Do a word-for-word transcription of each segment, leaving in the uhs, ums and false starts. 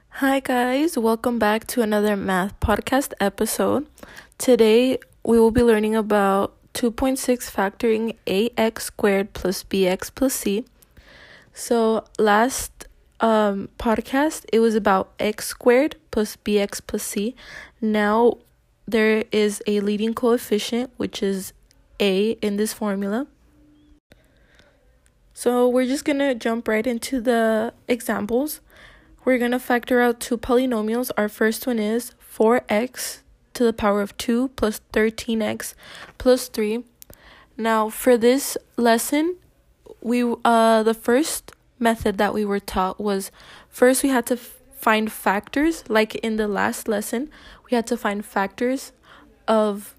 Hi, guys. Welcome back to another math podcast episode. Today, we will be learning about two point six factoring ax squared plus bx plus c. So, last um, podcast, it was about x squared plus bx plus c. Now, there is a leading coefficient, which is a in this formula. So, we're just going to jump right into the examples. We're going to factor out two polynomials. Our first one is four x to the power of two plus thirteen x plus three. Now, for this lesson, we uh the first method that we were taught was first we had to f- find factors. Like in the last lesson, we had to find factors of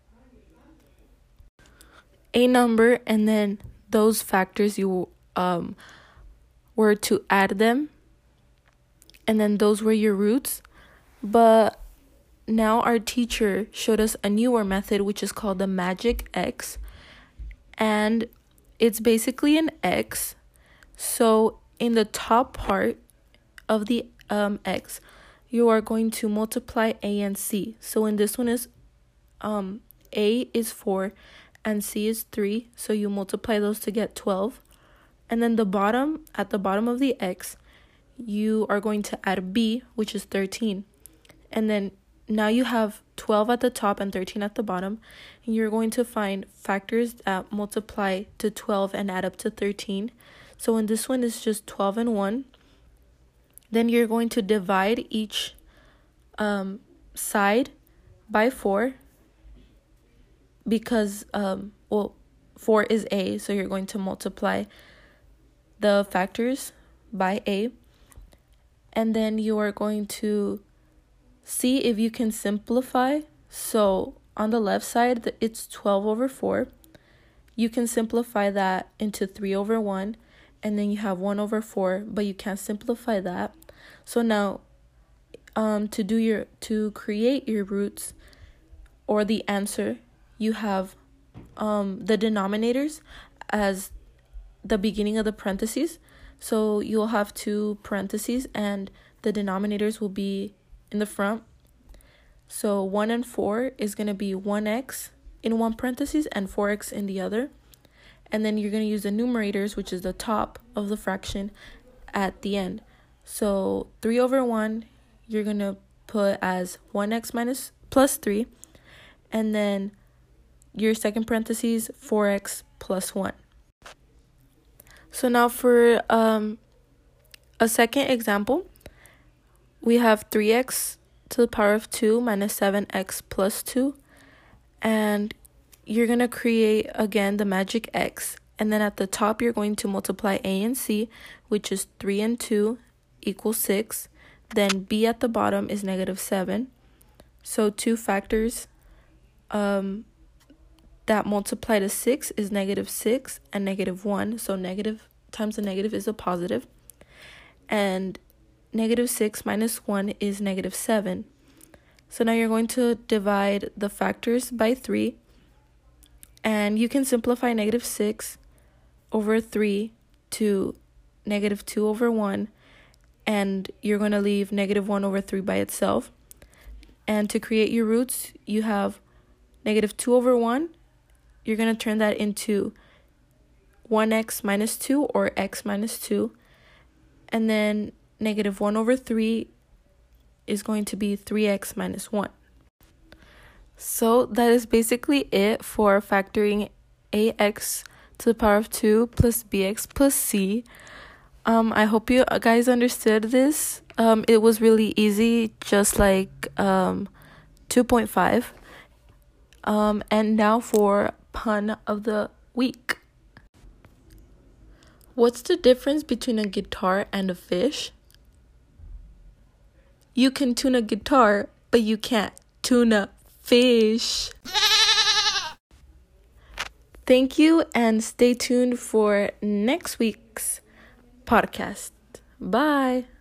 a number, and then those factors you um were to add them. And then those were your roots. But now our teacher showed us a newer method, which is called the magic X. And it's basically an X. So in the top part of the um X, you are going to multiply A and C. So in this one is um A is four and C is three. So you multiply those to get twelve. And then the bottom, at the bottom of the X, you are going to add b, which is thirteen. And then now you have twelve at the top and thirteen at the bottom. And you're going to find factors that multiply to twelve and add up to thirteen. So in this one, it's just twelve and one. Then you're going to divide each um, side by four. Because, um, well, four is a. So you're going to multiply the factors by a. And then you are going to see if you can simplify. So on the left side, it's twelve over four. You can simplify that into three over one. And then you have one over four, but you can't simplify that. So now um, to do your to create your roots or the answer, you have um, the denominators as the beginning of the parentheses. So you'll have two parentheses and the denominators will be in the front. So one and four is going to be one x in one parentheses and four x in the other. And then you're going to use the numerators, which is the top of the fraction, at the end. So three over one, you're going to put as one x minus plus three. And then your second parentheses, four x plus one. So now for um a second example, we have three x to the power of two minus seven x plus two. And you're going to create, again, the magic X. And then at the top, you're going to multiply A and C, which is three and two equals six. Then B at the bottom is negative seven. So two factors um that multiply to six is negative six and negative one. So negative times a negative is a positive. And negative six minus one is negative seven. So now you're going to divide the factors by three. And you can simplify negative six over three to negative two over one. And you're going to leave negative one over three by itself. And to create your roots, you have negative two over one. You're going to turn that into one x minus two or x minus two. And then negative one over three is going to be three x minus one. So that is basically it for factoring ax to the power of two plus bx plus c. Um, I hope you guys understood this. Um, it was really easy, just like um, two point five. Um, and now for pun of the week. What's the difference between a guitar and a fish? You can tune a guitar, but you can't tune a fish. Thank you, and stay tuned for next week's podcast. Bye.